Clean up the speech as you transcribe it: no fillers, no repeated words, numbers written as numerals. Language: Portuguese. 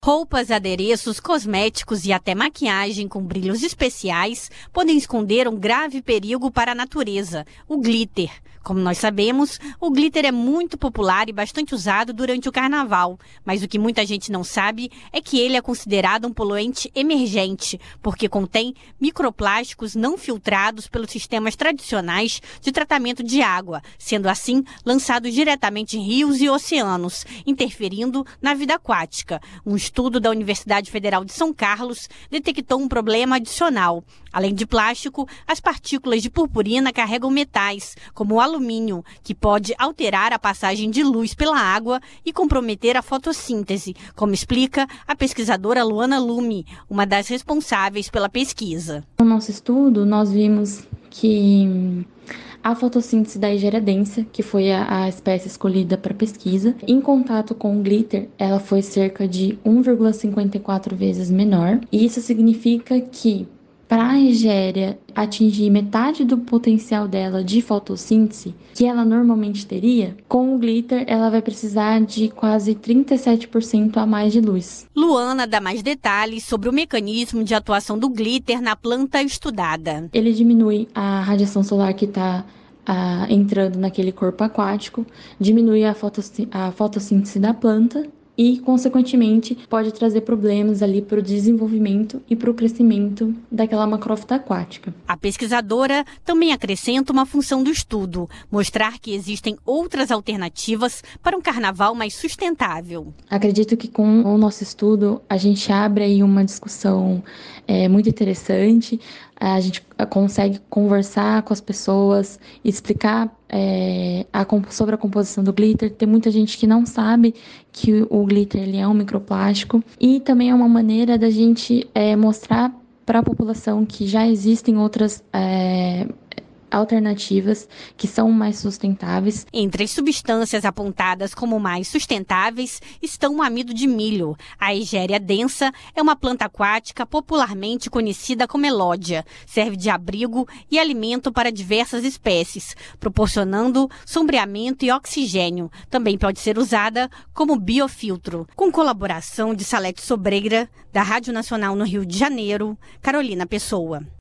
Roupas, adereços, cosméticos e até maquiagem com brilhos especiais podem esconder um grave perigo para a natureza, o glitter. Como nós sabemos, o glitter é muito popular e bastante usado durante o carnaval, mas o que muita gente não sabe é que ele é considerado um poluente emergente, porque contém microplásticos não filtrados pelos sistemas tradicionais de tratamento de água, sendo assim lançados diretamente em rios e oceanos, interferindo na vida aquática. Um estudo da Universidade Federal de São Carlos detectou um problema adicional. Além de plástico, as partículas de purpurina carregam metais, como o alumínio, que pode alterar a passagem de luz pela água e comprometer a fotossíntese, como explica a pesquisadora Luana Lume, uma das responsáveis pela pesquisa. No nosso estudo, nós vimos que a fotossíntese da Egeria densa, que foi a espécie escolhida para pesquisa, em contato com o glitter, ela foi cerca de 1,54 vezes menor. E isso significa que, para a Egeria atingir metade do potencial dela de fotossíntese, que ela normalmente teria, com o glitter ela vai precisar de quase 37% a mais de luz. Luana dá mais detalhes sobre o mecanismo de atuação do glitter na planta estudada. Ele diminui a radiação solar que está entrando naquele corpo aquático, diminui a fotossíntese da planta e, consequentemente, pode trazer problemas ali para o desenvolvimento e para o crescimento daquela macrófita aquática. A pesquisadora também acrescenta uma função do estudo, mostrar que existem outras alternativas para um carnaval mais sustentável. Acredito que com o nosso estudo a gente abre aí uma discussão muito interessante, a gente consegue conversar com as pessoas, explicar sobre a composição do glitter. Tem muita gente que não sabe que o glitter ele é um microplástico, e também é uma maneira da gente mostrar para a população que já existem outras alternativas que são mais sustentáveis. Entre as substâncias apontadas como mais sustentáveis estão o amido de milho. A Egeria densa é uma planta aquática popularmente conhecida como elódia. Serve de abrigo e alimento para diversas espécies, proporcionando sombreamento e oxigênio. Também pode ser usada como biofiltro. Com colaboração de Salete Sobreira, da Rádio Nacional no Rio de Janeiro, Carolina Pessoa.